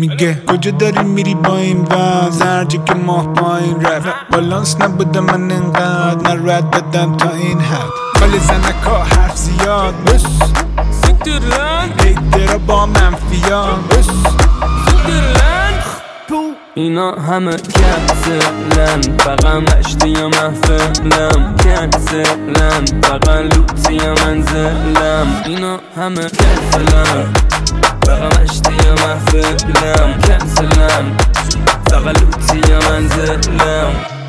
میگه کجا داری میری با این وضع هرجا که ماه پایین رفت بالانس نبوده من انقدر نه رد بدم تا این حد ولی زنکا حرف زیاد بس سیکترلن هیترا با منفیان بس سیکترلن اینا همه کنسلن فقط مشتی یا محفلم کنسلن فقط لوتی یا منزلم اینا همه کنسلن فقط مشتی یا محفلم کنسلن فقط لوتی یا منزلم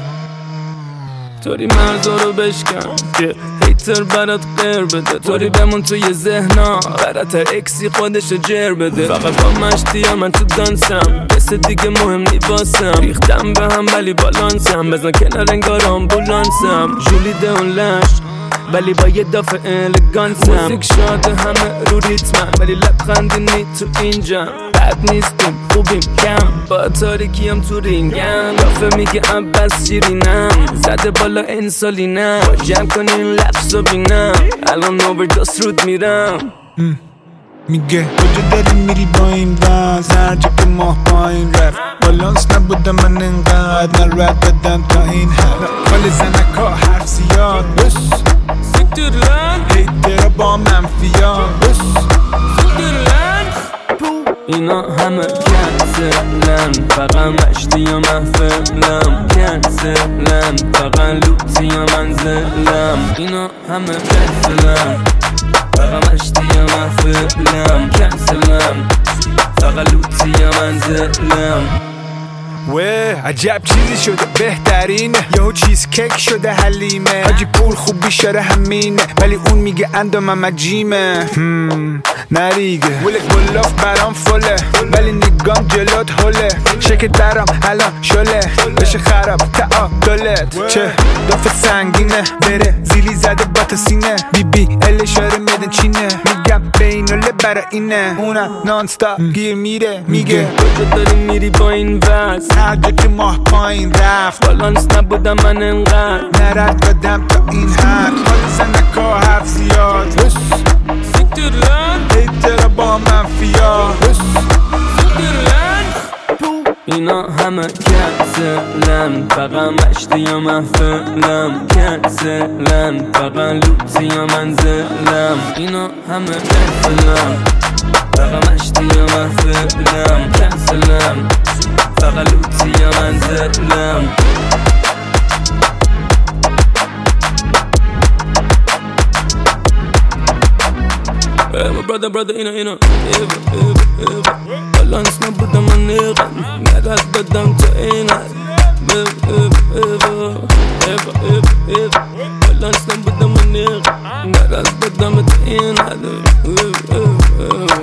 طوری مرزا رو بشکن که هیتر برات غیر بده طوری بمون توی ذهنا براتر اکسی خودشو جر بده فقط با مشتی یا من تو دانسم کس دیگه مهم نی واسم ریختم به هم ولی بالانسم بزن کنار انگار آمبولانسم جولیده اون لش ولی با یه دافع الگانسم موزیک شاده همه رو ریتمن ولی لبخندی نی تو اینجا بد نیستیم خوبیم کم با تاریکیم تو رینگم دافع میگه عباس شیرینم زده بالا انسولینم جمع کنین لبس و بینم الان اووردوس رود میرم میگه کجا داری میری با این وضع هرجا که ماه پایین رفت بالانس نبوده من انقدر نه رد بدم تا این حد ولی زنکا حرف زیاد بس سیکترلن هیترا با منفیان بس سیکترلن اینا همه کنسلن فقط مشتی یا محفلم کنسلن فقط لوتی یا منزلم اینا همه کنسلن فقط مشتی یا محفلم کنسلم فقط لوتی یا منزلم عجب چیزی شده بهترینه یهو چیز کیک شده حلیمه حاجی پول خوب بیشاره همینه ولی اون میگه اندامم عجیمه نریگه ولک بلاف برام فله ولی نگام جلوت هله شکل درام الان شله بشه خراب تعادلت چه دافه سنگینه بره زیلی زده با تا سینه بی ال اشاره میدن چینه میگم بینوله برا اینه اونم نانستا گیر میره میگه کجا داری میری با این وز هرجا که ماه پایین رفت بالانس نبودم من انقدر نرد بدم تا این حد حال زنکا حرف زیاد بس سیکترلن هیترا با منفیا بس سیکترلن اینا همه کنسلن فقط مشتی یا محفلم کنسلن فقط لوتی یا منزلم اینا همه کنسلن فقط مشتی یا محفلم کنسلن فقط لوتی یا منزلم brother اینا بالانس نبودم من نیغم نرد بدم تا این حد بالانس نبودم من نیغم نرد بدم تا این حد